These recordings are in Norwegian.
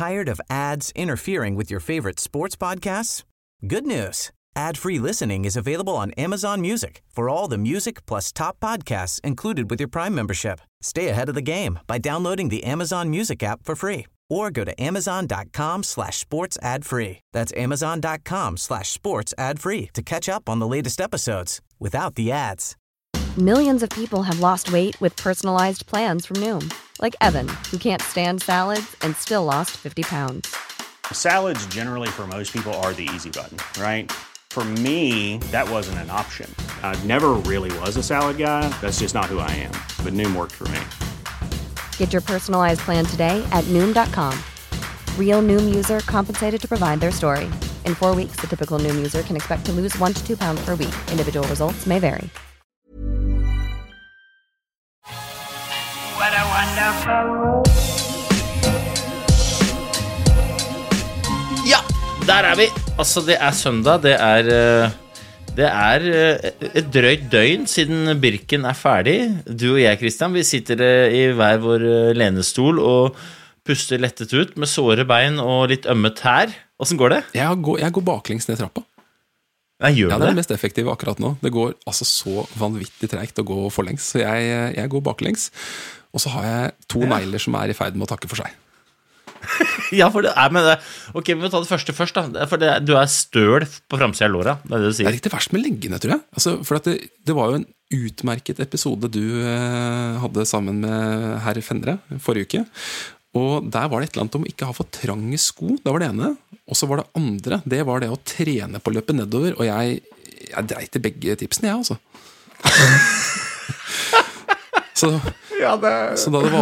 Tired of ads interfering with your favorite sports podcasts? Good news. Ad-free listening is available on Amazon Music for all the music plus top podcasts included with your Prime membership. Stay ahead of the game by downloading the Amazon Music app for free or go to amazon.com/sports ad free. That's amazon.com/sports ad free to catch up on the latest episodes without the ads. Millions of people have lost weight with personalized plans from Noom. Like Evan, who can't stand salads and still lost 50 pounds. Salads generally for most people are the easy button, right? For me, that wasn't an option. I never really was a salad guy. That's just not who I am. But Noom worked for me. Get your personalized plan today at Noom.com. Real Noom user compensated to provide their story. In 4 weeks, the typical Noom user can expect to lose 1 to 2 pounds per week. Individual results may vary. What a wonderful world. Ja, der vi. Altså, det søndag. Det et drøyt døgn siden Birken ferdig. Du og jeg, Christian, vi sitter i hver vår lenestol og puster lettet ut med såre bein og litt ømme tær. Hvordan går det? Jeg går baklengs ned trappa. Det er det mest effektive akkurat nå. Det går altså så vanvittig tregt å gå forlengs. Så jeg går baklengs. Og så har jeg 2 negler som i ferd med å takke for seg. Ja, for det men det. Ok, vi må ta det første først da. For du støl på framsiden av låra. Det du sier. Det ikke verst med leggene, tror jeg. Altså, for at det var jo en utmerket episode du hadde sammen med herr Fendre forrige uke. Og der var det et eller annet om å ikke ha for trange sko. Det var det ene. Og så var det andre. Det var det å trene på å løpe nedover. Og jeg dreit i begge tipsene, jeg, altså. Så da det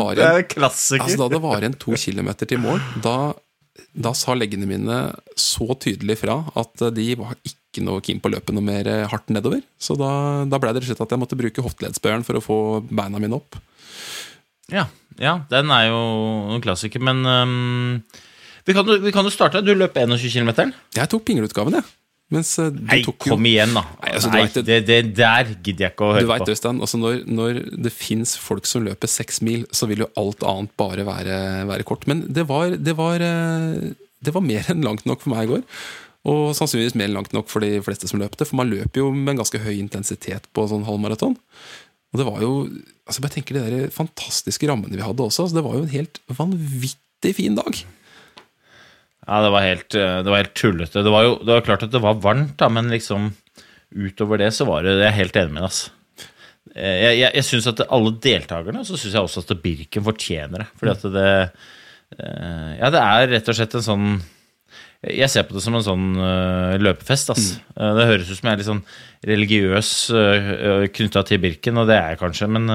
var igjen 2 kilometer til mål, da sa leggene mine så tydelig fra at de var ikke noe keen på å løpe noe mer hardt nedover. Så da ble det rett og slett at jeg måtte bruke hofteleddsbøyeren for å få beina mine opp. Ja, den jo en klassiker, men vi kan jo starte. Du løp 21 kilometer. Jeg tok pingelutgaven, jeg. Nei, kom igjen da. Det der gidder jeg ikke å høre på. Du vet, Øystein, altså når det finnes folk som løper 6 mil, så vil jo alt annet bare være kort. Men det var mer enn langt nok for meg i går. Og sannsynligvis mer enn langt nok for de fleste som løpte. For man løper jo med en ganske høy intensitet på sånn halvmaraton. Og det var jo, altså bare tenker de der fantastiske rammene vi hadde også, altså det var jo en helt vanvittig fin dag. Ja, det var helt tullete. Det var klart at det var varmt da, men liksom utover det så var det, jeg helt enig med altså. Jeg synes at alle deltakerne, så synes jeg også at Birken fortjener det, fordi at det rett og slett en sånn, jeg ser på det som en sånn løpefest altså. Det høres ut som jeg litt sånn religiøs knyttet til Birken, og det jeg kanskje, men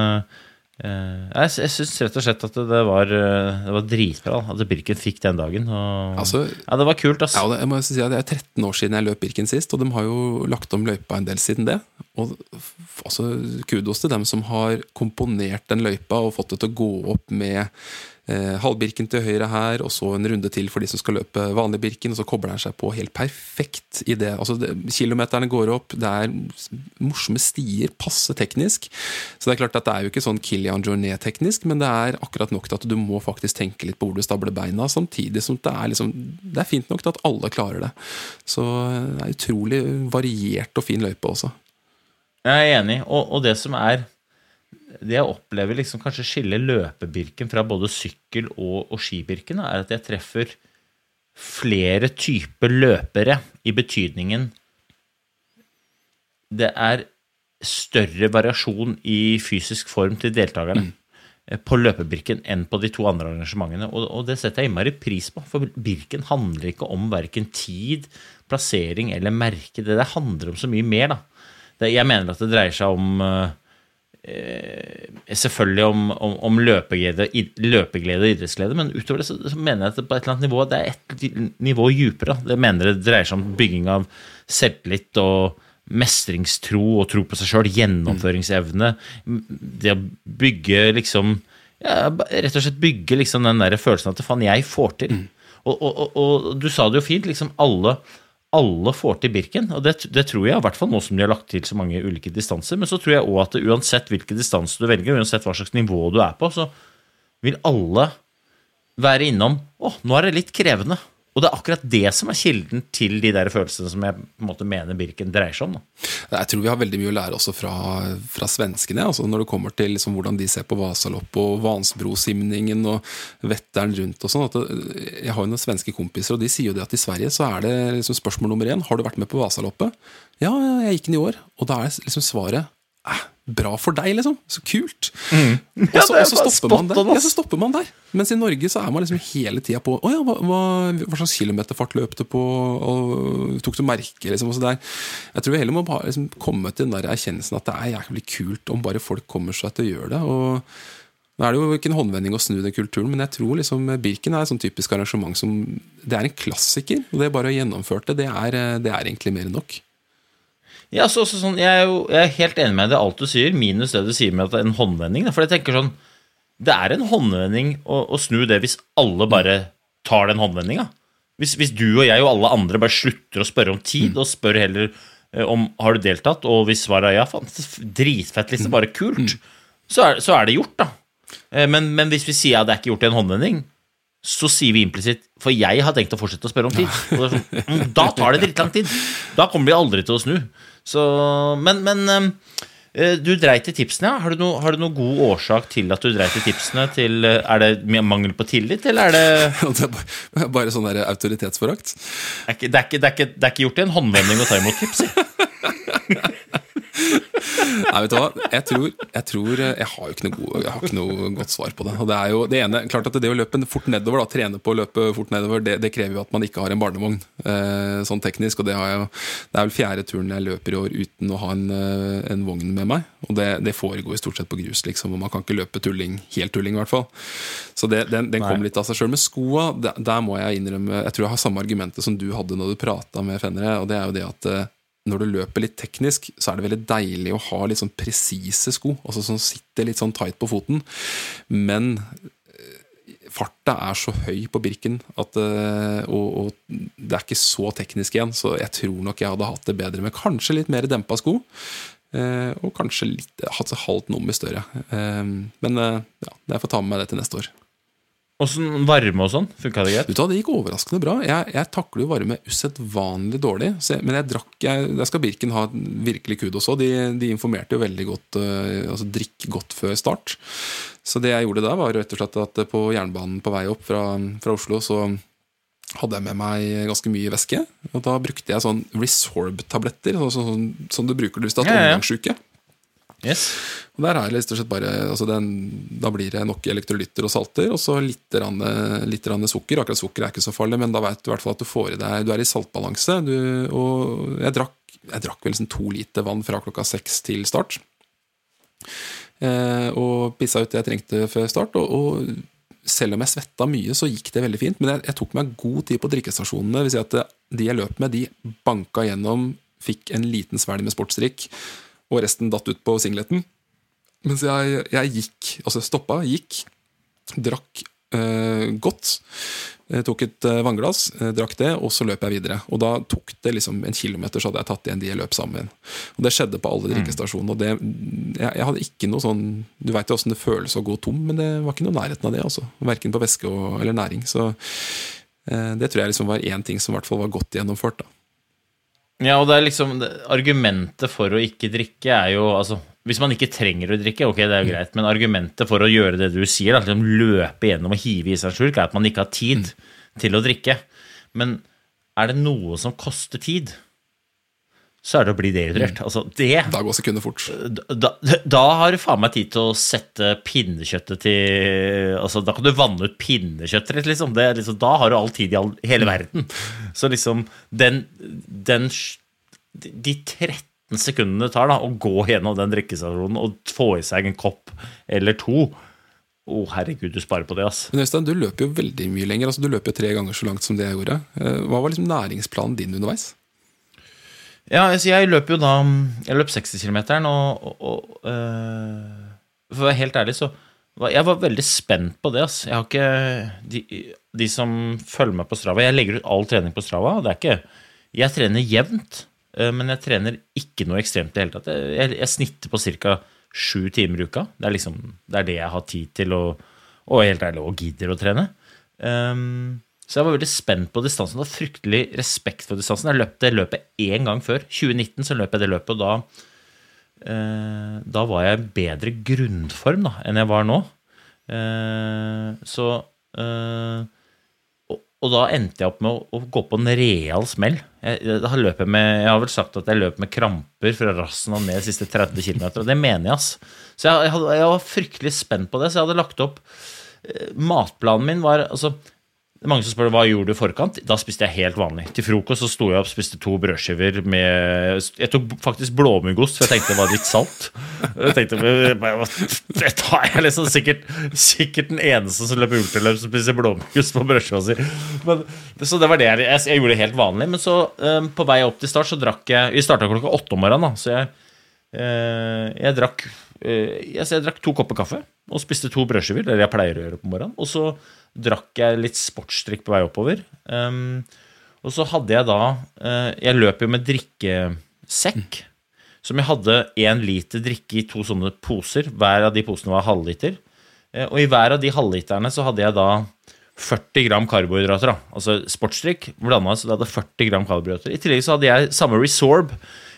jeg synes rett og slett at det var dritbra at Birken fikk den dagen og, altså, ja, det var kult altså. Ja, jeg må si at det 13 år siden jeg løp Birken sist, og de har jo lagt om løypa en del siden det, og altså, kudos til dem som har komponert den løypa og fått det til å gå opp med halvbirken til høyre her, og så en runde til for de som skal løpe vanlig Birken, og så kobler den seg på helt perfekt i det. Altså, kilometerne går opp, det morsomme stier, passe teknisk. Så det klart at det jo ikke sånn Kilian Jornet-teknisk, men det akkurat nok til at du må faktisk tenke litt på hvor du stabler beina, samtidig som det liksom, det fint nok til at alle klarer det. Så det utrolig variert og fin løype også. Jeg enig, og det som det jeg opplever liksom kanskje skiller løpebirken fra både sykkel og skibirken at jeg treffer flere typer løpere i betydningen det større variasjon i fysisk form til deltakerne på løpebirken enn på de 2 andre arrangementene, og det setter jeg innmari pris på, for Birken handler ikke om hverken tid, plassering eller merke, det handler om så mye mer da. Jeg mener at det dreier seg om selvfølgelig om løpeglede og idrettsglede, men utover det så mener jeg at det på et eller annet nivå det et nivå djupere. Det mener det dreier seg om bygging av selvtillit og mestringstro og tro på seg selv, gjennomføringsevne, det å bygge liksom, rett og slett bygge liksom den der følelsen at faen jeg får til. Og du sa det jo fint, liksom alle får til Birken, og det tror jeg i hvert fall nå som de har lagt til så mange ulike distanser, men så tror jeg også at uansett hvilke distanser du velger, uansett hva slags nivå du på, så vil alle være innom, nå det litt krevende. Og det akkurat det som kilden til de der følelsene som jeg på en måte mener Birken dreier seg om. Da. Jeg tror vi har veldig mye å lære også fra svenskene, altså når det kommer til liksom hvordan de ser på Vasalopp og Vansbrosimningen og Vetteren rundt og sånn. Jeg har jo noen svenske kompiser, og de sier jo det at i Sverige så det liksom spørsmål nummer 1, har du vært med på Vasaloppet? Ja, jeg gikk den i år, og da det liksom svaret, bra for deg, liksom. Så kult. Og så stopper man der. Ja, så stopper man der. Mens i Norge så man liksom hele tiden på hva slags kilometerfart løp du på, og tok du merke, liksom, og så der. Jeg tror vi heller må bare liksom komme til den der erkjennelsen at det jævlig kult om bare folk kommer seg til å gjøre det, og nå det jo ikke en håndvending å snu den kulturen, men jeg tror liksom Birken et sånn typisk arrangement som, det en klassiker, og det bare å gjennomføre det egentlig mer enn nok. Ja, sånn, jeg helt enig med det alt du sier, minus det du sier med at det en håndvending. For jeg tenker sånn, det en håndvending å snu det hvis alle bare tar den håndvendingen. Hvis du og jeg og alle andre bare slutter å spørre om tid, og spør heller om har du deltatt, og hvis svaret ja, faen, dritfett liksom, bare kult, så det gjort da. Men hvis vi sier at det ikke gjort i en håndvending, så sier vi implisitt, for jeg har tenkt å fortsette å spørre om tid. Og sånn, da tar det dritt lang tid. Da kommer vi aldri til å snu. Så, men du dreit i tipsene, ja. Har du noen god årsak til at du dreit i tipsene? Det mangel på tillit, eller det bare sånn der autoritetsforakt? Det ikke gjort i en håndvending å ta imot tips, Nei, vet du hva? Jeg tror jeg har jo ikke noe godt svar på det. Og det jo det ene, klart at det å løpe fort nedover, da, trene på å løpe fort nedover, det krever jo at man ikke har en barnevogn, sånn teknisk, og det vel 4. turen jeg løper i år uten å ha en vogn med meg, og det foregår stort sett på grus, liksom, og man kan ikke løpe helt tulling i hvert fall. Så den kom litt av seg selv. Med skoa, der må jeg innrømme, jeg tror jeg har samme argumentet som du hadde når du pratet med Fenre, og det jo det at når du løper litt teknisk, så det veldig deilig å ha litt sånn presise sko, altså som sitter litt sånn tight på foten, men farta så høy på Birken at, og det ikke så teknisk igjen, så jeg tror nok jeg hadde hatt det bedre med kanskje litt mer dempet sko, og kanskje hatt halvt nummer større. Men ja, jeg får ta med meg det til neste år. Hvordan varme og sånn? Funket det greit? Det gikk overraskende bra. Jeg takler jo varme usedvanlig dårlig, men jeg skal Birken ha virkelig kudos også. De informerte jo veldig godt, altså drikk godt før start. Så det jeg gjorde da var rett og slett at på jernbanen på vei opp fra Oslo så hadde jeg med meg ganske mye væske, og da brukte jeg sånn Resorb-tabletter, sånn du bruker hvis du har omgangssyke. Yes. Og der det rett og slett bare, altså da blir det nok elektrolytter og salter, og så litt sukker. Akkurat sukker ikke så farlig, men da vet du i hvert fall at du får i deg, du i saltbalanse, og jeg drakk vel 2 liter vann fra klokka 6 til start, og pissa ut det jeg trengte før start, og selv om jeg svettet mye, så gikk det veldig fint, men jeg tok meg god tid på drikkestasjonene, det vil si at de jeg løp med, de banka gjennom, fikk en liten svelg med sportsdrikk, og resten datt ut på singleten. Mens jeg gikk, altså gikk, drakk godt, tok et vannglass, drakk det, og så løp jeg videre. Og da tok det liksom 1 kilometer, så hadde jeg tatt igjen de jeg løp sammen. Og det skjedde på alle drikkestasjonene, og jeg hadde ikke noe sånn, du vet jo hvordan det føles å gå tom, men det var ikke noe nærheten av det, altså. Hverken på væske eller næring. Så det tror jeg liksom var en ting som i hvert fall var godt gjennomført da. Ja, og det liksom argumentet for å ikke drikke jo, altså, hvis man ikke trenger å drikke, ok, det jo greit, men argumentet for å gjøre det du sier, liksom løpe gjennom og hive i seg en slurk, at man ikke har tid til å drikke. Men det noe som koster tid, så det å bli dehydrert. Altså, da går sekunder fort. Da har du faen meg tid til å sette pinnekjøttet til, altså, da kan du vanne ut pinnekjøttet, liksom. Liksom, da har du all tid i hele verden. Så liksom, de 13 sekundene det tar da, å gå gjennom den drikkestasjonen og få i seg en kopp eller 2, herregud, du sparer på det, ass. Men Øystein, du løper jo veldig mye lenger, altså du løper jo 3 ganger så langt som det jeg gjorde. Hva var liksom næringsplanen din underveis? Ja, altså jeg løp jo da, jeg løp 60 kilometeren, og for å være helt ærlig, så jeg var veldig spent på det, ass. Jeg har ikke, de som følger meg på Strava, jeg legger ut all trening på Strava, det ikke, jeg trener jevnt, men jeg trener ikke noe ekstremt i hele tatt. Jeg snitter på cirka 7 timer i uka, det liksom, det det jeg har tid til, og helt ærlig, og gidder å trene. Så jeg var veldig spent på distansen, og fryktelig respekt for distansen. Jeg løp det løpet en gang før. 2019 så løp jeg det løpet, og da var jeg i bedre grunnform da, enn jeg var nå. Og da endte jeg opp med å gå på en real smell. Jeg har vel sagt at jeg løp med kramper fra rassen og ned de siste 30 kilometer, og det mener jeg, ass. Så jeg var fryktelig spent på det, så jeg hadde lagt opp. Matplanen min var, altså, mange som spør hva gjorde du i forkant? Da spiste jeg helt vanlig. Til frokost så sto jeg opp, spiste 2 brødskiver med, jeg tok faktisk blåmuggost, for jeg tenkte det var litt salt. Jeg tenkte, det tar jeg liksom sikkert den eneste som løper ultraløp som spiser blåmuggost på brødskiva si. Så det var det jeg gjorde det helt vanlig, men så på vei opp til start så drakk vi startet klokka 8 om morgenen da, så jeg drakk 2 kopper kaffe og spiste 2 brødskiver, det jeg pleier å gjøre på morgenen, og så drakk jeg litt sportsdrikk på vei oppover. Og så hadde jeg da, jeg løp jo med drikkesekk, som jeg hadde 1 liter drikke i 2 sånne poser, hver av de posene var halvliter, og i hver av de halvliterne så hadde jeg da 40 gram karbohydrater da, altså sportsdrikk, blandet, så det hadde 40 gram karbohydrater. I tillegg så hadde jeg samme Resorb,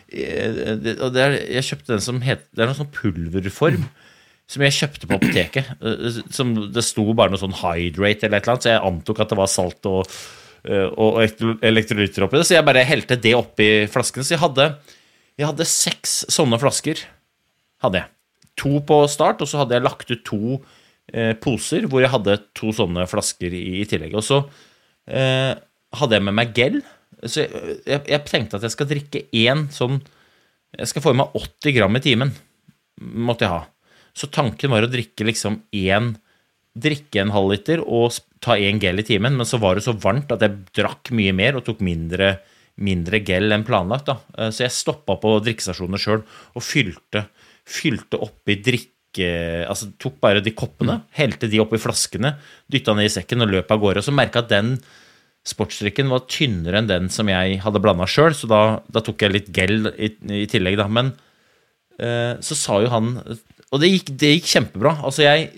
og jeg kjøpte den som het, det noen sånn pulverform, som jeg kjøpte på apoteket, som det sto bare noe sånn hydrate eller et eller annet, så jeg antok at det var salt og elektrolytter oppi det, så jeg bare helte det oppi flaskene, så jeg hadde 6 sånne flasker, hadde jeg. 2 på start, og så hadde jeg lagt ut 2 poser, hvor jeg hadde 2 sånne flasker i tillegg, og så hadde jeg med meg gel, så jeg tenkte at jeg skal drikke jeg skal få i meg 80 gram i timen, måtte jeg ha. Så tanken var å drikke liksom drikke en halvliter og ta 1 gel i timen, men så var det så varmt at jeg drakk mye mer og tok mindre gel enn planlagt da. Så jeg stoppet på drikkestasjonen selv og fylte opp i drikke, altså tok bare de koppene, helte de opp i flaskene, dyttet ned i sekken og løp av gårde, og så merket jeg at den sportsdrikken var tynnere enn den som jeg hadde blandet selv, så da tok jeg litt gel i tillegg da, men så sa jo han, og det gikk kjempebra, altså jeg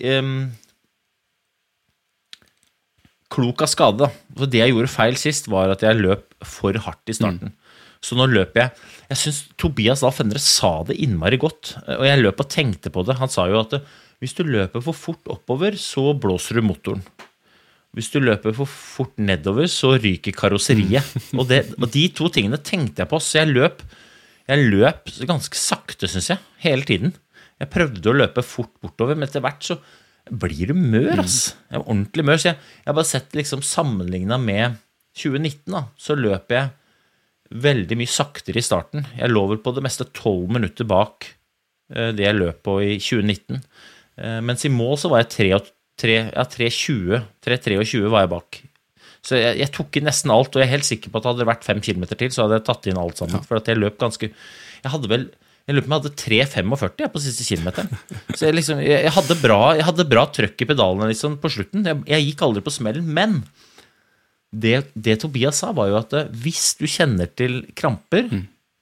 klok av skade da, for det jeg gjorde feil sist var at jeg løp for hardt i starten, så nå løp jeg synes Tobias Dahl Fenre sa det innmari godt, og jeg løp og tenkte på det, han sa jo at hvis du løper for fort oppover, så blåser du motoren. Hvis du løper for fort nedover, så ryker karosseriet. Og de 2 tingene tenkte jeg på, så jeg løp ganske sakte, synes jeg, hele tiden. Jeg prøvde å løpe fort bortover, men etter hvert så blir du mør, ass. Jeg var ordentlig mør, så jeg har bare sett liksom sammenlignet med 2019 da, så løp jeg veldig mye saktere i starten. Jeg lå vel på det meste 12 minutter bak det jeg løp på i 2019. Mens i mål så var jeg 3.23 var jeg bak. Så jeg tok inn nesten alt, og jeg er helt sikker på at hadde det vært 5 kilometer til, så hadde jeg tatt inn alt sammen, for at jeg løp ganske, jeg løp med 3.45 på siste kilometeren. Så jeg hadde bra trøkk i pedalene liksom, på slutten. Jeg gikk aldri på smellen, men det Tobias sa var jo at hvis du kjenner til kramper,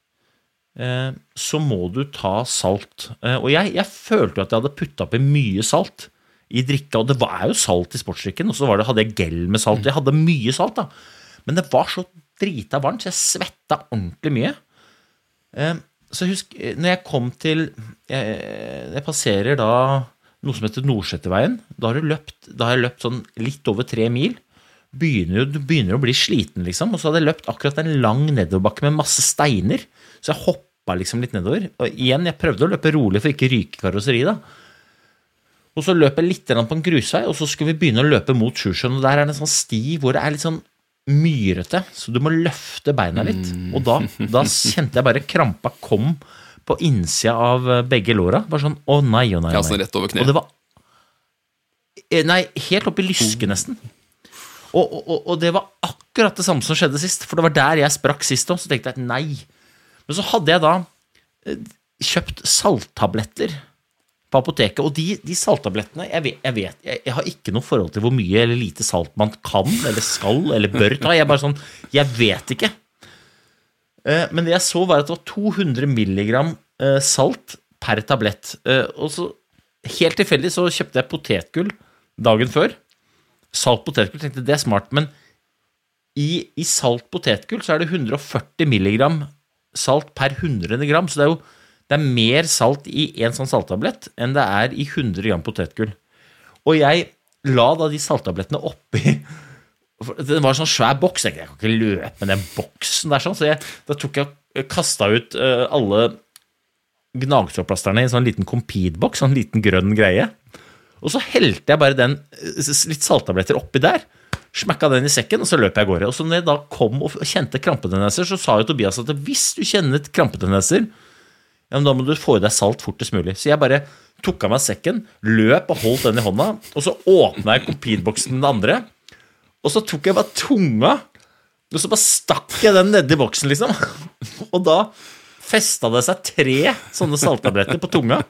så må du ta salt. Og jeg følte at jeg hadde puttet opp i mye salt i drikka, og det var jo salt i sportsdrikken, og så hadde jeg gel med salt, jeg hadde mye salt da, men det var så drita varmt, så jeg svettet ordentlig mye. Så husk, når jeg kom til, jeg passerer da noe som heter Nordsetterveien, da har jeg løpt sånn litt over 3 mil, begynner å bli sliten liksom, og så hadde jeg løpt akkurat en lang nedoverbakke med masse steiner, så jeg hoppet liksom litt nedover, og igjen, jeg prøvde å løpe rolig for ikke ryke karosseri da, og så løper jeg litt på en grusvei, og så skulle vi begynne å løpe mot Sjusjøen, og der det en sånn sti hvor det litt sånn myrete, så du må løfte beina litt, og da kjente jeg bare krampa kom på innsida av begge låra, bare sånn, å nei. Ja, sånn rett over kne. Og det var, nei, helt opp i lyske nesten. Og det var akkurat det samme som skjedde sist, for det var der jeg sprakk sist også, så tenkte jeg nei. Men så hadde jeg da kjøpt salttabletter på apoteket, og de salttablettene, jeg har ikke noe forhold til hvor mye eller lite salt man kan, eller skal, eller bør ta, jeg vet ikke. Men det jeg så var at det var 200 milligram salt per tablett, og så helt tilfeldig så kjøpte jeg potetgull dagen før, salt potetgull, tenkte det smart, men i salt potetgull så det 140 milligram salt per 100 gram, så det mer salt i en sånn salttablett enn det i 100 gram potetgull. Og jeg la da de salttablettene oppi, det var en sånn svær boks, jeg kan ikke løpe med den boksen der sånn, så da kastet ut alle gnagsårplasterne i en sånn liten kompidboks, sånn liten grønn greie, og så helte jeg bare den litt salttabletter oppi der, smekket den i sekken, og så løp jeg av gårde. Og så når jeg da kom og kjente krampetendenser, så sa jo Tobias at hvis du kjenner krampetendenser, ja, men da må du få i deg salt fortest mulig. Så jeg bare tok av meg sekken, løp og holdt den i hånda, og så åpnet jeg kompidboksen med den andre, og så tok jeg bare tunga, og så bare stakk jeg den ned i boksen, liksom. Og da festet det seg 3 sånne salttabletter på tunga.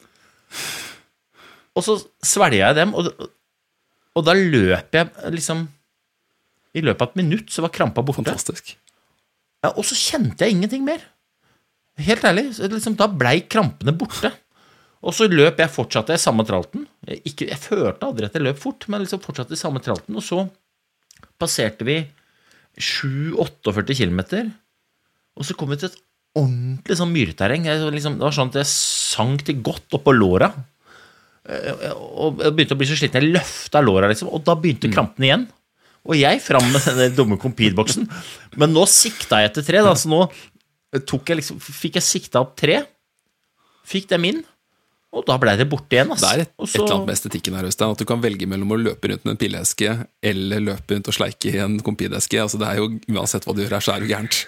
Og så svelget jeg dem, og da løp jeg liksom, i løpet av et minutt så var krampa borte. Fantastisk. Ja, og så kjente jeg ingenting mer. Helt ærlig, liksom, da ble krampene borte. Og så løp jeg fortsatte i samme tralten. Jeg følte aldri at jeg løp fort, men liksom fortsatte i samme tralten, og så passerte vi 7-48 kilometer, og så kom vi til et ordentlig sånn myrterreng. Det var sånn at jeg sank til godt opp på låra, og jeg begynte å bli så sliten. Jeg løftet låra, liksom, og da begynte krampen igjen. Og jeg fram med den dumme kompidboksen. Men nå sikta jeg etter 3, da, så nå fikk jeg sikta opp 3, fikk dem inn, og da ble det borte igjen. Det et eller annet med estetikken her, Øystein, at du kan velge mellom å løpe rundt med en pilleeske eller løpe rundt og sleike i en kompideske. Altså, det jo, uansett hva du gjør her, så det jo gærent.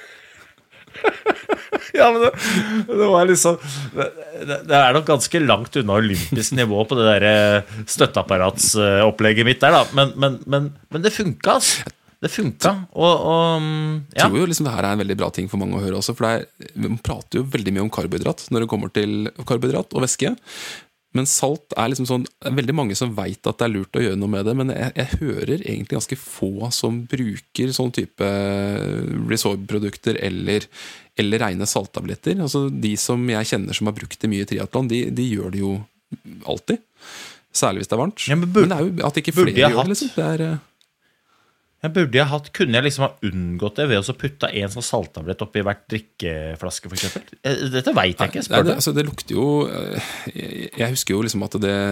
Ja, men det var liksom det nok ganske langt unna olympisk nivå på det der støtteapparatsopplegget mitt der, da. Men det funket, altså. Det funket, og ja. Jeg tror jo liksom det her en veldig bra ting for mange å høre også, for man prater jo veldig mye om karbohydrat når det kommer til karbohydrat og væske, men salt liksom sånn, veldig mange som vet at det lurt å gjøre noe med det, men jeg hører egentlig ganske få som bruker sånn type Resorb-produkter eller rene salttabletter. Altså de som jeg kjenner som har brukt det mye i triathlon, de gjør det jo alltid, særlig hvis det varmt. Ja, men det jo at ikke flere gjør det, liksom. Kunne jeg liksom ha unngått det ved å putte en sånn salttablett oppi hvert drikkeflaske, for eksempel? Dette vet jeg ikke, spør du. Altså, det lukter jo, jeg husker jo liksom at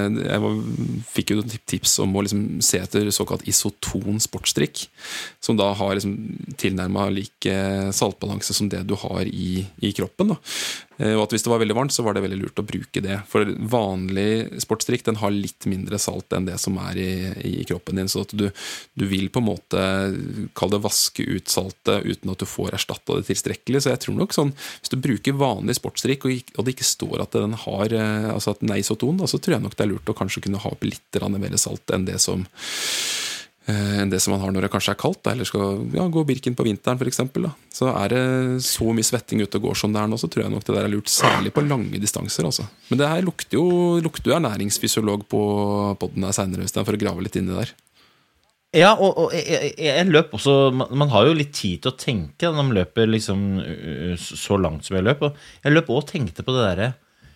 fikk jo tips om å liksom se etter såkalt isoton sportsdrikk, som da har liksom tilnærmet like saltbalanse som det du har i kroppen, da. Og at hvis det var veldig varmt, så var det veldig lurt å bruke det. For vanlig sportsdrikk, den har litt mindre salt enn det som i kroppen din, så at du vil på en måte kalle det vaske ut saltet uten at du får erstattet det tilstrekkelig. Så jeg tror nok sånn, hvis du bruker vanlig sportsdrikk, og det ikke står at den har, altså at den isoton, da, så tror jeg nok det lurt å kanskje kunne ha opp litt mer salt enn det som man har når det kanskje kaldt, da, eller skal gå Birken på vinteren for eksempel, da. Så det så mye svetting ute og går som det nå, så tror jeg nok det der lurt, særlig på lange distanser, altså. Men det her lukter jo ernæringsfysiolog på podden her senere, for å grave litt inn i der. Ja, og jeg løp også, man har jo litt tid til å tenke når man løper liksom så langt som jeg løp, og jeg løp også og tenkte på det der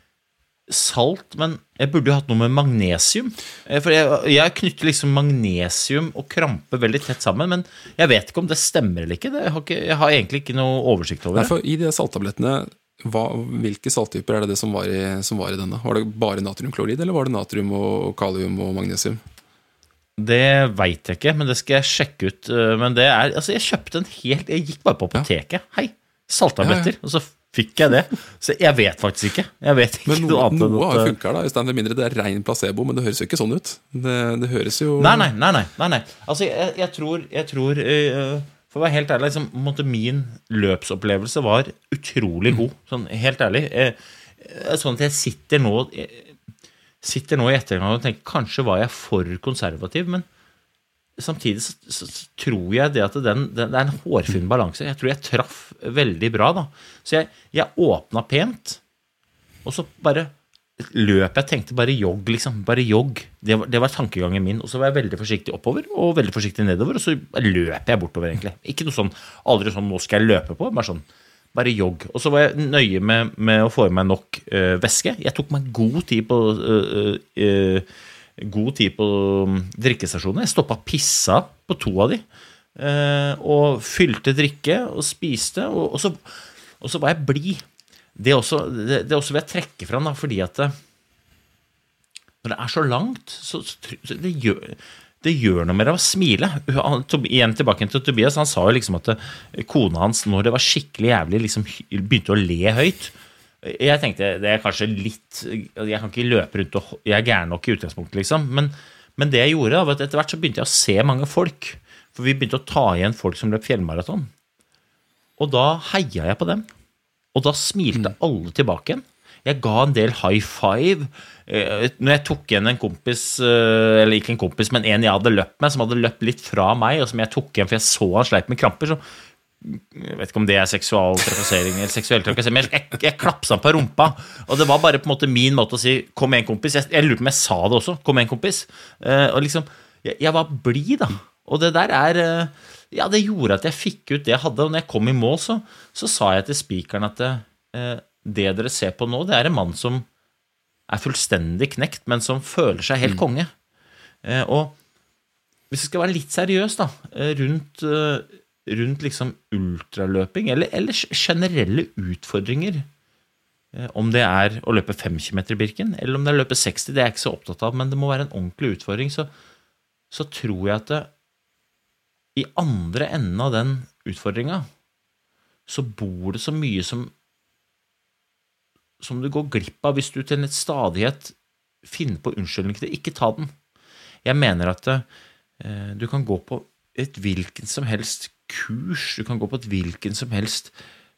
salt, men jeg burde jo hatt noe med magnesium, for jeg knytter liksom magnesium og krampe veldig tett sammen, men jeg vet ikke om det stemmer eller ikke. Jeg har egentlig ikke noe oversikt over det. Derfor, i de salttablettene, hvilke salttyper det som var i denne? Var det bare natriumklorid, eller var det natrium og kalium og magnesium? Det vet jeg ikke, men det skal jeg sjekke ut. Men det altså jeg kjøpte jeg gikk bare på apoteket. Hei, salttabletter, og så fikk jeg det. Så jeg vet faktisk ikke. Jeg vet ikke men noe har funket da, i stedet mindre det ren placebo, men det høres jo ikke sånn ut. Det høres jo... Nei. Altså, jeg tror for å være helt ærlig, liksom, min løpsopplevelse var utrolig god. Sånn, helt ærlig. Sånn at jeg sitter nå i ettergang og tenker, kanskje var jeg for konservativ, men samtidig så tror jeg det at det en hårfin balanse. Jeg tror jeg traff veldig bra da. Så jeg åpnet pent, og så bare løp jeg, tenkte bare jogg liksom, bare jogg. Det var tankegangen min, og så var jeg veldig forsiktig oppover, og veldig forsiktig nedover, og så løp jeg bortover egentlig. Ikke noe sånn, aldri sånn, nå skal jeg løpe på, bare jogg. Og så var jeg nøye med å få i meg nok væske. Jeg tok meg god tid på god tid på drikkestasjonen. Jeg stoppet pissa på 2 av de, og fylte drikke og spiste, og så var jeg blid. Det også vil jeg trekke fram da, fordi at når det så langt, så det gjør noe med å smile. Igjen tilbake til Tobias, han sa jo liksom at kona hans, når det var skikkelig jævlig, liksom begynte å le høyt. Jeg tenkte, det kanskje litt, jeg kan ikke løpe rundt, og jeg gæren nok i utgangspunktet liksom, men det jeg gjorde, var at etter hvert så begynte jeg å se mange folk, for vi begynte å ta igjen folk som løp fjellmaraton. Og da heiet jeg på dem, og da smilte alle tilbake igjen. Jeg ga en del high five. Når jeg tok igjen en kompis, eller ikke en kompis, men en jeg hadde løpt med, som hadde løpt litt fra meg, og som jeg tok igjen, for jeg så han sleit med kramper, så jeg vet ikke om det seksuell trakassering eller seksuell trakassering, men jeg klapset han på rumpa, og det var bare på en måte min måte å si, kom igjen kompis, jeg lurer på om jeg sa det også, kom igjen kompis, og liksom, jeg var blid da, og det der ja, det gjorde at jeg fikk ut det jeg hadde, og når jeg kom i mål, så sa jeg til speakeren at det dere ser på nå, det en mann som fullstendig knekt, men som føler seg helt konge. Og hvis det skal være litt seriøs da, rundt liksom ultraløping, eller generelle utfordringer, om det å løpe 5 kilometer i Birken, eller om det å løpe 60, det jeg ikke så opptatt av, men det må være en ordentlig utfordring, så tror jeg at i andre enden av den utfordringen, så bor det så mye som du går glipp av hvis du til en stadighet finner på unnskyldning til det. Ikke ta den. Jeg mener at du kan gå på et hvilken som helst kurs, du kan gå på et hvilken som helst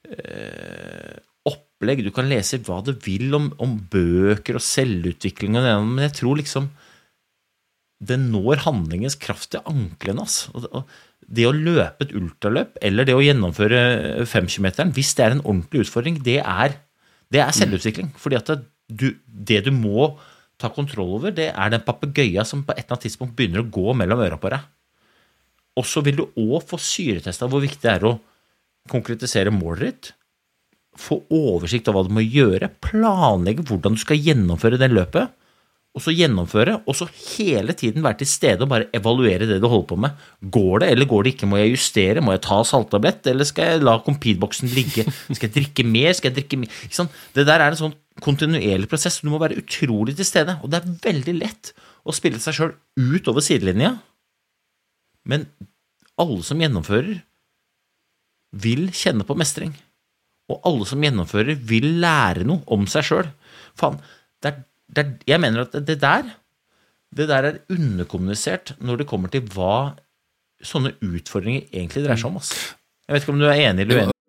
opplegg, du kan lese hva du vil om bøker og selvutvikling, men jeg tror liksom det når handlingens kraft til ankelen. Og det å løpe et ultraløp, eller det å gjennomføre 5 kilometeren, hvis det en ordentlig utfordring, det selvutvikling, fordi at det du må ta kontroll over, det den papegøya som på et eller annet tidspunkt begynner å gå mellom øra på deg. Og så vil du også få syretestet hvor viktig det å konkretisere målet ditt, få oversikt av hva du må gjøre, planlegge hvordan du skal gjennomføre det løpet, og så gjennomføre, og så hele tiden være til stede og bare evaluere det du holder på med. Går det, eller går det ikke? Må jeg justere? Må jeg ta salttablett? Eller skal jeg la compete-boksen ligge? Skal jeg drikke mer? Skal jeg drikke mer? Ikke sant? Det der en sånn kontinuerlig prosess. Du må være utrolig til stede, og det veldig lett å spille seg selv ut over sidelinja. Men alle som gjennomfører vil kjenne på mestring. Og alle som gjennomfører vil lære noe om seg selv. Faen, jeg mener at det der underkommunisert når det kommer til hva sånne utfordringer egentlig dreier seg om. Jeg vet ikke om du enig eller uenig.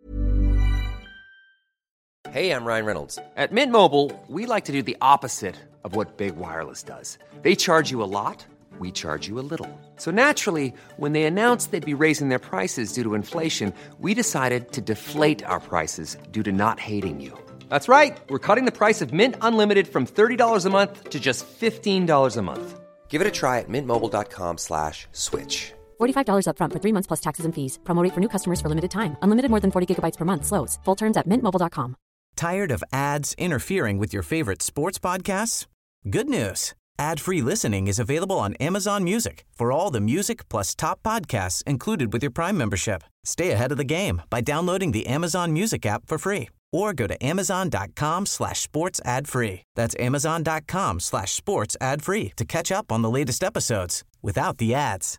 Hey, I'm Ryan Reynolds. At Mint Mobile, we like to do the opposite of what Big Wireless does. They charge you a lot, we charge you a little. So naturally, when they announced they'd be raising their prices due to inflation, we decided to deflate our prices due to not hating you. That's right. We're cutting the price of Mint Unlimited from $30 a month to just $15 a month. Give it a try at mintmobile.com/switch. $45 up front for 3 months plus taxes and fees. Promo rate for new customers for limited time. Unlimited more than 40 gigabytes per month. Slows full terms at mintmobile.com. Tired of ads interfering with your favorite sports podcasts? Good news. Ad-free listening is available on Amazon Music for all the music plus top podcasts included with your Prime membership. Stay ahead of the game by downloading the Amazon Music app for free. Or go to amazon.com/sports-ad-free. That's amazon.com/sports-ad-free to catch up on the latest episodes without the ads.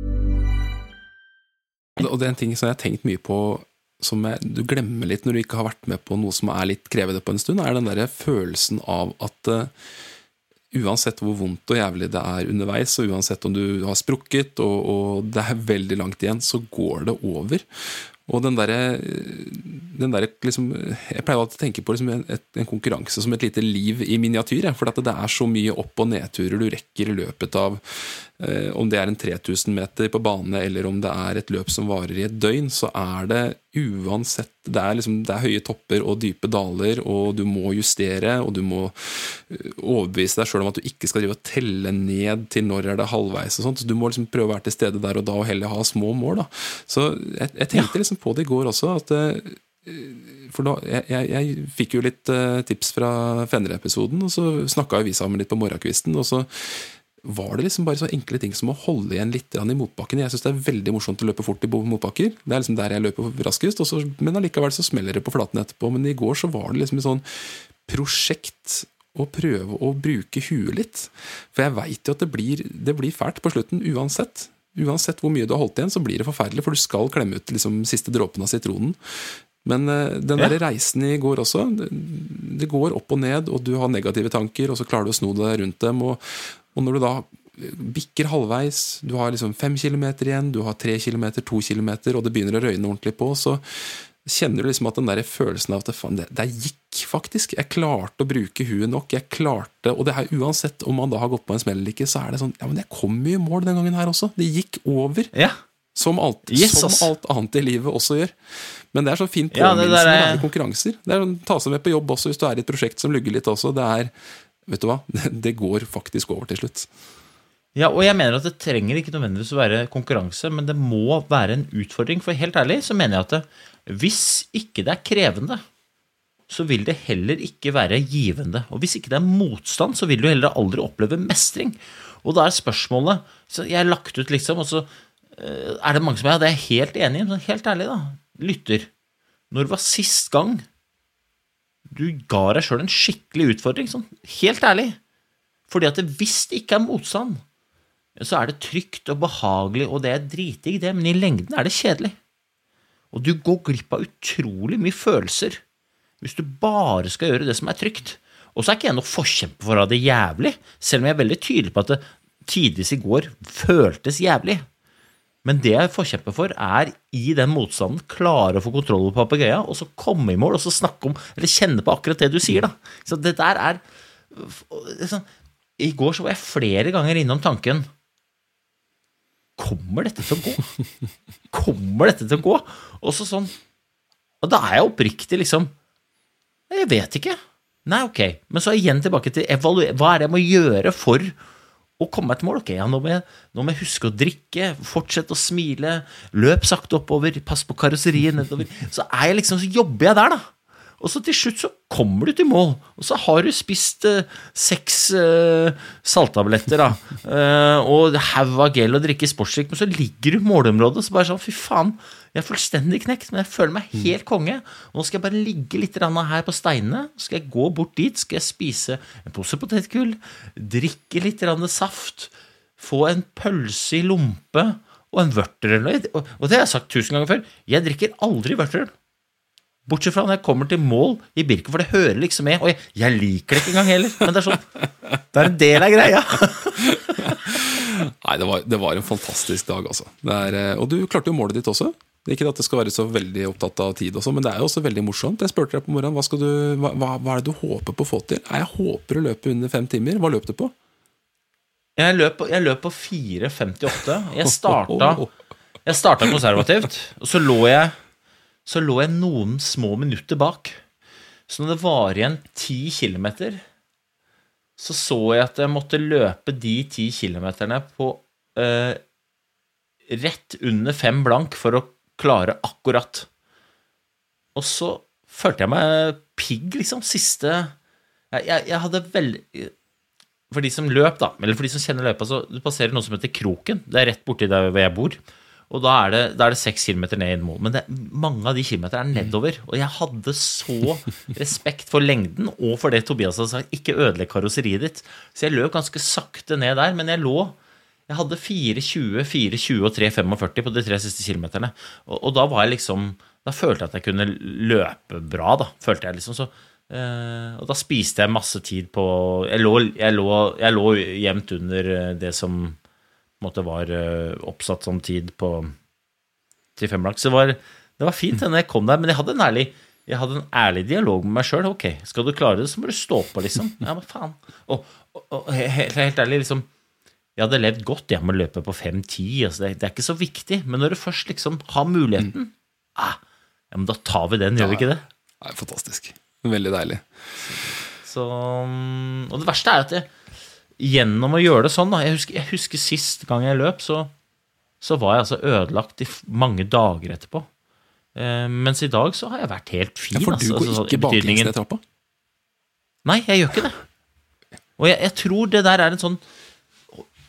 Og det en ting som jeg har tenkt mye på, som du glemmer litt når du ikke har vært med på noe som litt krevende på en stund, den der følelsen av at uansett hvor vondt og jævlig det underveis, og uansett om du har sprukket, og det veldig langt igjen, så går det over. Og den der liksom, jeg pleier alltid å tenke på liksom en konkurranse som et lite liv i miniatyr, for at det så mye opp- og nedturer du rekker i løpet av, om det en 3000 meter på bane, eller om det et løp som varer i et døgn, så det uansett, det liksom, det høye topper og dype daler, og du må justere, og du må overbevise deg selv om at du ikke skal drive og telle ned til når det halvveis og sånt, så du må liksom prøve å være til stede der og da, og heller ha små mål da. Så jeg tenkte liksom på det i går også, at for da, jeg fikk jo litt tips fra Fenner-episoden, og så snakket vi sammen litt på morgenkvisten, og så var det liksom bare så enkle ting som å holde igjen litt i motbakken. Jeg synes det veldig morsomt å løpe fort i motbakker. Det liksom der jeg løper raskest, men allikevel så smeller det på flaten etterpå. Men i går så var det liksom et sånn prosjekt å prøve å bruke huet litt. For jeg vet jo at det blir fælt på slutten uansett. Uansett hvor mye du har holdt igjen, så blir det forferdelig, for du skal klemme ut liksom siste dråpen av sitronen. Men den der reisen i går også, det går opp og ned, og du har negative tanker, og så klarer du å sno deg rundt dem, og når du da bikker halvveis, du har liksom 5 kilometer igjen, du har 3 kilometer, 2 kilometer, og det begynner å røyne ordentlig på, så kjenner du liksom at den der følelsen av at det gikk faktisk, jeg klarte å bruke huet nok, jeg klarte, og det her uansett om man da har gått på en smell eller ikke, så det sånn, ja, men jeg kom jo i mål den gangen her også, det gikk over, som alt annet i livet også gjør. Men det så fint påminnelse når det konkurranser. Det sånn, ta seg med på jobb også hvis du i et prosjekt som lugger litt også, vet du hva, det går faktisk over til slutt. Ja, og jeg mener at det trenger ikke nødvendigvis å være konkurranse, men det må være en utfordring, for helt ærlig så mener jeg at hvis ikke det krevende, så vil det heller ikke være givende. Og hvis ikke det motstand, så vil du heller aldri oppleve mestring. Og da spørsmålet, så jeg har lagt ut liksom, og så det mange som det helt enig i, men helt ærlig da, lytter. Når det var sist gang du ga deg selv en skikkelig utfordring, sånn helt ærlig, fordi at hvis det ikke motstand, så det trygt og behagelig, og det dritig det, men i lengden det kjedelig. Og du går glipp av utrolig mye følelser hvis du bare skal gjøre det som trygt. Og så ikke jeg noe forkjempe for å ha det jævlig, selv om jeg veldig tydelig på at det tidvis i går føltes jævlig. Men det jeg forkjemper for i den motstanden klare å få kontroll på papegøya, og så komme i mål, og så snakke om, eller kjenne på akkurat det du sier da. Så det der sånn, i går så var jeg flere ganger innom tanken, kommer dette til å gå? Kommer dette til å gå? Og så sånn, og da jeg oppriktig liksom, jeg vet ikke. Nei, ok. Men så igjen tilbake til hva det jeg må gjøre for å komme meg til mål? Ok, ja, nå må jeg huske å drikke, fortsette å smile, løp sakte oppover, pass på karosseriet nedover. Så jeg liksom, så jobber jeg der da. Og så til slutt så kommer du til mål, og så har du spist 6 salttabletter da, og hav av gel og drikke sportsdrikk, men så ligger du i målområdet, så bare sånn, fy faen, jeg fullstendig knekt, men jeg føler meg helt konge, og nå skal jeg bare ligge litt her på steinene, så skal jeg gå bort dit, skal jeg spise en pose potetgull, drikke litt saft, få en pølse i lompe, og en vørterøl, og det har jeg sagt 1000 ganger før, jeg drikker aldri vørterøl, bortsett fra når jeg kommer til mål i Birken, for det hører liksom med, og jeg liker det ikke engang heller, men det sånn, det en del av greia. Nei, det var en fantastisk dag altså. Og du klarte jo målet ditt også. Ikke at det skal være så veldig opptatt av tid også, men det jo også veldig morsomt. Jeg spurte deg på morgenen, hva det du håper på å få til? Jeg håper å løpe under 5 timer. Hva løp du på? Jeg løp på 4:58. Jeg startet konservativt, og så lå jeg noen små minutter bak. Så når det var igjen 10 kilometer, så jeg at jeg måtte løpe de 10 kilometerne på rett under 5 blank for å klare akkurat. Og så følte jeg meg pigg, liksom, siste... Jeg hadde veldig... For de som løp da, eller for de som kjenner løpet, så du passerer noe som heter Kroken. Det rett borti der hvor jeg bor. Og da det 6 kilometer ned i mål, men mange av de kilometerne nedover, og jeg hadde så respekt for lengden, og for det Tobias hadde sagt, ikke ødelegg karosseriet ditt, så jeg løp ganske sakte ned der, men jeg hadde 4:20, 4:20 og 3:45 på de 3 siste kilometerne, og da var jeg liksom, da følte jeg at jeg kunne løpe bra da, følte jeg liksom, så, og da spiste jeg masse tid på, jeg lå jevnt under det som måtte var oppsatt som tid til 5 blank. Så det var fint når jeg kom der, men jeg hadde en ærlig dialog med meg selv. Ok, skal du klare det, så må du stå på, liksom. Ja, men faen. Og helt ærlig, liksom, jeg hadde levd godt, jeg må løpe på 5:10, altså det ikke så viktig, men når du først liksom har muligheten, ja, men da tar vi den, gjør vi ikke det? Det fantastisk. Veldig deilig. Så, og det verste at gjennom å gjøre det sånn da, jeg husker sist gang jeg løp, så var jeg altså ødelagt i mange dager etterpå. Mens i dag så har jeg vært helt fin. Ja, for du går ikke baklengs ned trappa? Nei, jeg gjør ikke det. Og jeg tror det der en sånn,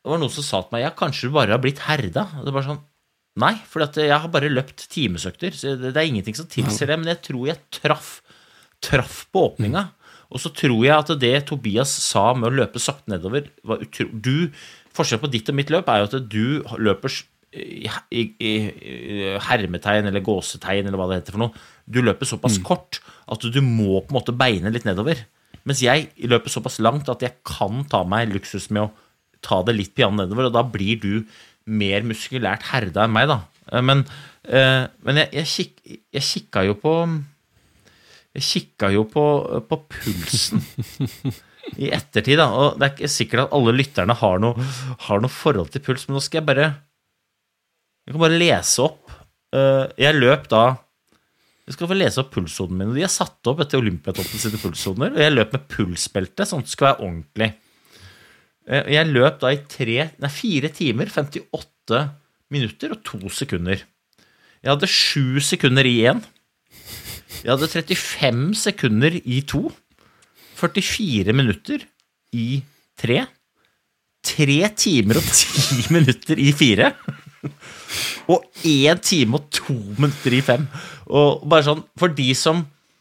det var noen som sa til meg, ja, kanskje du bare har blitt herda. Det var sånn, nei, for jeg har bare løpt timesøkter, så det er ingenting som tilser det, men jeg tror jeg traff på åpninga. Og så tror jeg at det Tobias sa med å løpe sakte nedover, var forskjell på ditt og mitt løp er jo at du løper i hermetegn eller gåsetegn eller hva det heter for noe. Du løper såpass kort at du må på en måte beine litt nedover. Mens jeg løper såpass langt at jeg kan ta meg luksus med å ta det litt piano nedover, og da blir du mer muskulært herda enn meg da. Men jeg kikket jo på pulsen i ettertid da, og det er ikke sikkert at alle lytterne har noe forhold til puls, men nå skal jeg kan bare lese opp. Jeg løp da, jeg skal få lese opp pulssonen min, og de har satt opp etter Olympiatoppen sine pulssoner, og jeg løp med pulsbelte, sånn at det skal være ordentlig. Jeg løp da i 4 timer, 58 minutter og 2 sekunder. Jeg hadde 7 sekunder i 1. Jeg hadde 35 sekunder i 2. 44 minutter i 3. 3 timer og 10 minutter i 4. Og 1 time og 2 minutter i 5. Og bare sånn, for de som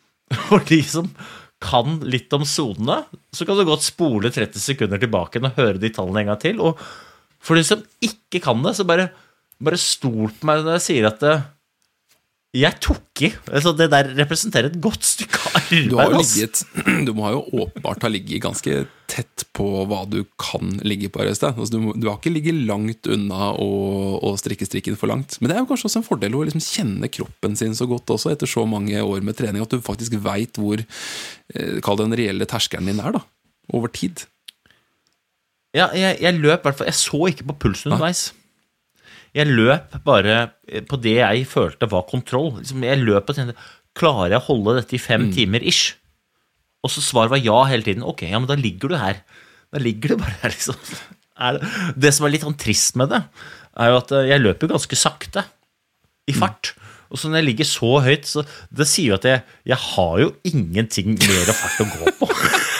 kan litt om zonene, så kan du godt spole 30 sekunder tilbake og høre de tallene en gang til. Og for de som ikke kan det, så bare stol på meg når jeg sier at jeg tok i. Altså, det der representerer et godt stykke arbeid. Du må jo åpenbart ha ligget ganske tett på hva du kan ligge på, altså, du har ikke ligget langt unna å strikke strikken for langt. Men det er jo kanskje også en fordel å liksom kjenne kroppen sin så godt også, etter så mange år med trening, at du faktisk vet hvor kall det den reelle terskelen din da, over tid. Ja, jeg løp I hvert fall, jeg så ikke på pulsen underveis. Jeg løp bare på det jeg følte var kontroll. Jeg løp og tenkte, klarer jeg å holde dette i 5 timer ish? Og så svaret var ja hele tiden. Ok, ja, men da ligger du her. Da ligger du bare her, liksom. Det som litt sånn trist med det, jo at jeg løper ganske sakte I fart. Og så når jeg ligger så høyt, så det sier jo at jeg har jo ingenting mer fart å gå på.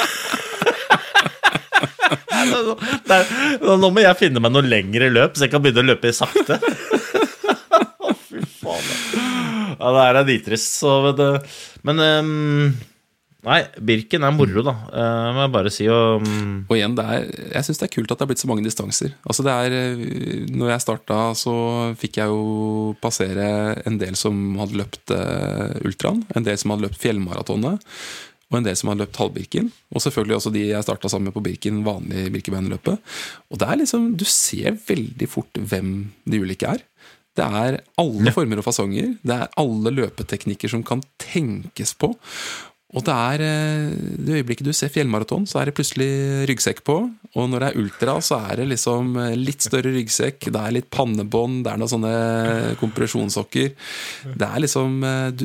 Nå må jeg finne meg noe lengre løp, så jeg kan begynne å løpe sakte. Fy faen. Ja, det er nitrist. Men nei, Birken moro da, må jeg bare si. Og igjen, jeg synes det kult at det har blitt så mange distanser. Altså når jeg startet, så fikk jeg jo passere en del som hadde løpt ultraen, en del som hadde løpt fjellmaratonet, og en del som har løpt halvbirken, og selvfølgelig også de jeg startet sammen med på Birken, vanlig Birkebeinerløpet. Og det liksom, du ser veldig fort hvem de ulike Det alle former og fasonger, det alle løpeteknikker som kan tenkes på, og det øyeblikket du ser fjellmaraton, så det plutselig ryggsekk på, og når det ultra, så det liksom litt større ryggsekk, det litt pannebånd, det noen sånne kompresjonssokker, det liksom,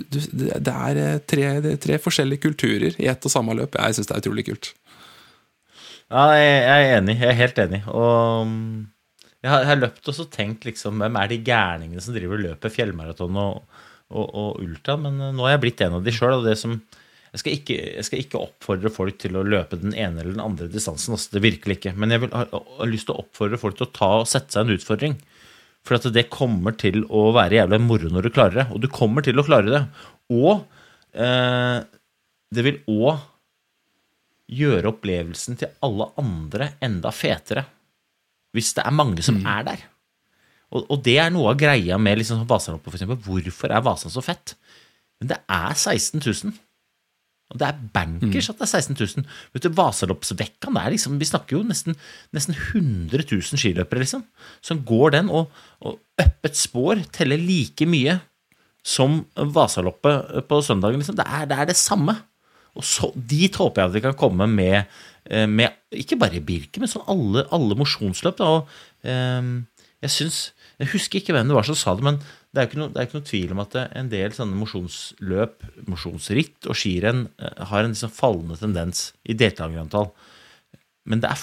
det tre forskjellige kulturer I ett og samme løp. Jeg synes det utrolig kult. Ja, jeg enig, jeg helt enig, og jeg har løpt og så tenkt liksom, hvem de gærningene som driver og løper fjellmaraton og ultra, men nå har jeg blitt en av de selv, og det som jeg skal ikke oppfordre folk til å løpe den ene eller den andre distansen, altså det virkelig ikke, men jeg har lyst til å oppfordre folk til å sette seg en utfordring, for at det kommer til å være jævlig moro når du klarer det, og du kommer til å klare det, og det vil også gjøre opplevelsen til alle andre enda fetere, hvis det mange som der. Og det noe av greia med liksom Vasaloppet for eksempel, hvorfor Vasan så fett? Men det 16 000. Og det bankers at det 16 000. Vet du, Vasaloppsvekkan, liksom, vi snakker jo nesten 100 000 skiløpere, liksom, som går den, og øppet spår teller like mye som Vasaloppet på søndagen, liksom. Det det samme. Og så, dit håper jeg at vi kan komme med ikke bare I Birken, men sånn alle motionsløp, da, og jeg husker ikke hvem det var som sa det, men det ikke noe tvil om at en del sånne motionsløp, motionsritt og skirenn har en liksom fallende tendens I deltagerantall. Men det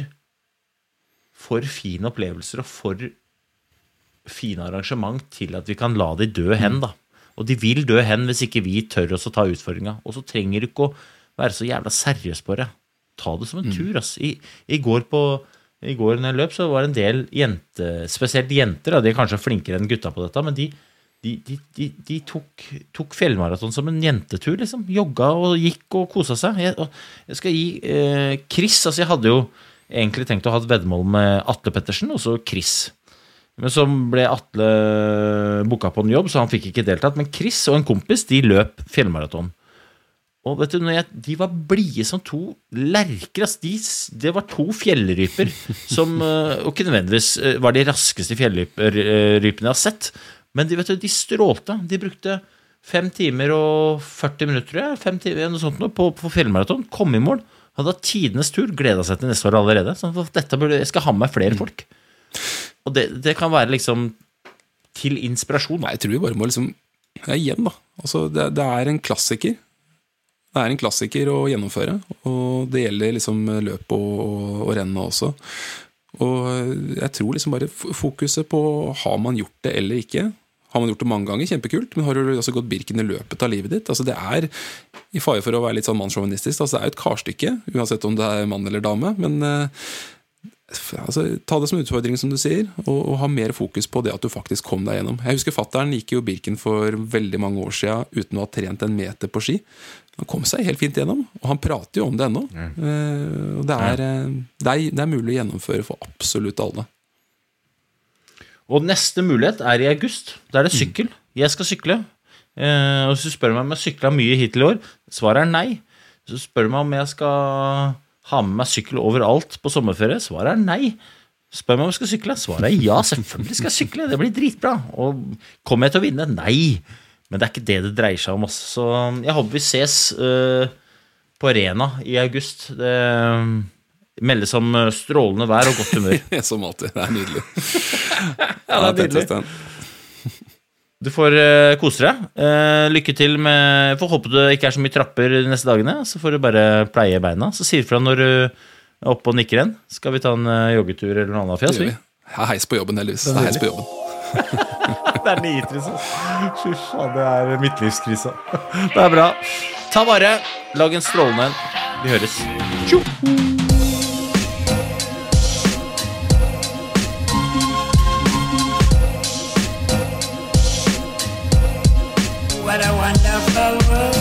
for fine opplevelser og for fine arrangement til at vi kan la de dø hen, da. Og de vil dø hen hvis ikke vi tør oss å ta utfordringen. Og så trenger du ikke å være så jævla seriøs på det. Ta det som en tur, ass. I går på I går når jeg løp, så var det en del spesielt jenter, de kanskje flinkere enn gutta på dette, men de tok fjellmaraton som en jentetur, liksom. Jogga og gikk og kosa seg. Jeg skal gi Chris, altså jeg hadde jo egentlig tenkt å ha et veddemål med Atle Pettersen, og så Chris. Men så ble Atle boka på en jobb, så han fikk ikke deltatt. Men Chris og en kompis, de løp fjellmaraton. Og vet du, de var blige som to lerker. Det var to fjellryper, som, og ikke nødvendigvis var de raskeste fjellrypene jeg har sett. Men de strålte. De brukte 5 timer og 40 minutter, 5 timer, noe sånt, på fjellmaraton. Kom i mål, hadde tidenes tur, gledet seg til neste år allerede. Så jeg skal ha med flere folk. Og det kan være liksom til inspirasjon. Nei, jeg tror vi bare må liksom igjen da. Altså, det en klassiker. Det en klassiker å gjennomføre, og det gjelder liksom løp og renne også. Og jeg tror liksom bare fokuset på har man gjort det eller ikke. Har man gjort det mange ganger, kjempekult, men har du også gått Birken I løpet av livet ditt? Altså det I fare for å være litt sånn mannssjåvinistisk, altså det jo et karstykke, uansett om det mann eller dame, men altså, ta det som utfordring som du sier, og ha mer fokus på det at du faktisk kom deg gjennom. Jeg husker fatteren gikk jo Birken for veldig mange år siden uten å ha trent en meter på ski. Han kom seg helt fint gjennom, og han prater jo om det ennå. Og det mulig å gjennomføre for absolutt alle. Og neste mulighet I august. Da det sykkel. Jeg skal sykle. Og hvis du spør meg om jeg syklet mye hittil I år, svaret nei. Så spør du meg om jeg skal ha med meg sykkel overalt på sommerferie, svaret nei. Spør meg om jeg skal sykle, svaret ja, selvfølgelig skal jeg sykle, det blir dritbra. Og kommer jeg til å vinne? Nei. Men det ikke det dreier seg om også. Så jeg håper vi ses på arena I august. Det meldes om strålende vær og godt humør. Som alltid, det nydelig. Ja, det nydelig. Du får kose deg. Lykke til med... Får håpe det ikke så mye trapper de neste dagene, så får du bare pleie beina. Så sier du fra når du oppe og nikker igjen. Skal vi ta en joggetur eller noe annet fjas? Jeg heis på jobben, heldigvis. Det heis på jobben. Det nitrist. Det midtlivskrisa. Det bra. Ta vare. Lag en strålende. Vi høres. Tjo! What a wonderful world.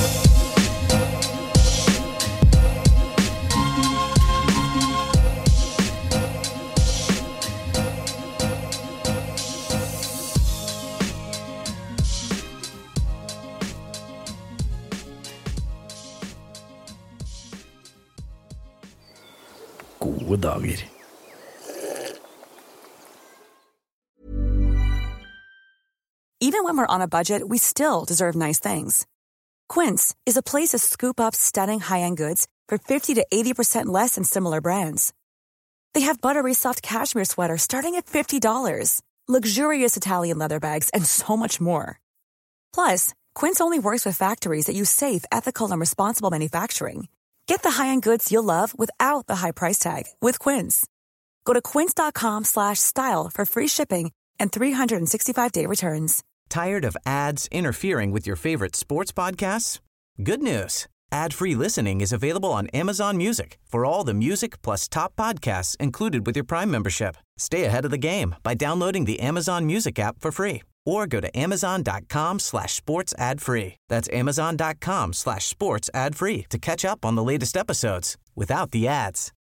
Gode dager. Even when we're on a budget, we still deserve nice things. Quince is a place to scoop up stunning high-end goods for 50 to 80% less than similar brands. They have buttery soft cashmere sweaters starting at $50, luxurious Italian leather bags, and so much more. Plus, Quince only works with factories that use safe, ethical, and responsible manufacturing. Get the high-end goods you'll love without the high price tag with Quince. Go to quince.com/style for free shipping and 365-day returns. Tired of ads interfering with your favorite sports podcasts? Good news. Ad-free listening is available on Amazon Music for all the music plus top podcasts included with your Prime membership. Stay ahead of the game by downloading the Amazon Music app for free or go to amazon.com/sports ad-free. That's amazon.com/sports ad-free to catch up on the latest episodes without the ads.